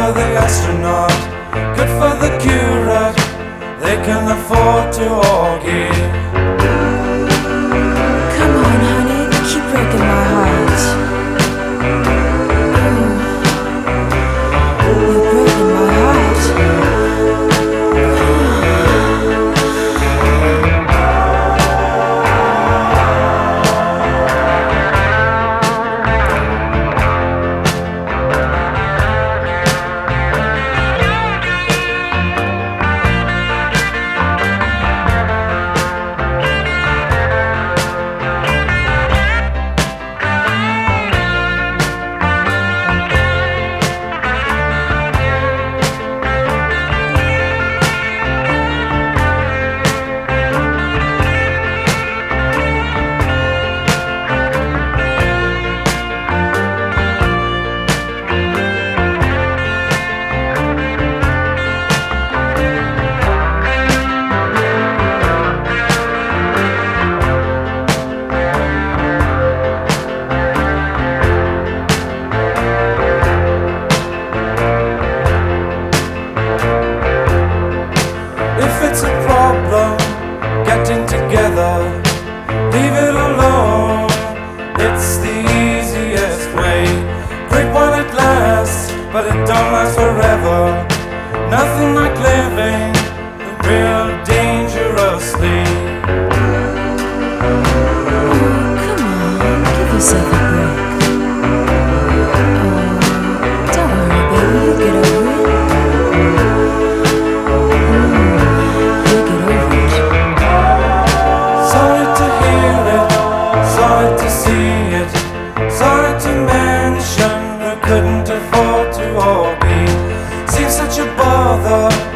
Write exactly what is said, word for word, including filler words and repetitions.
for the astronaut, good for the curate. They can afford to all give. Come on, honey, keep breaking my heart. Oh, you're breaking my heart. If it's a problem getting together, leave it alone. It's the easiest way. Great while it lasts, but it don't last forever. Nothing like living real dangerously. Oh, come on, give yourself a break. Oh, don't worry, baby, you'll get over it. You'll get over it. Sorry to hear it, sorry to see it, sorry to mention who couldn't afford to all be. Seems such a bother.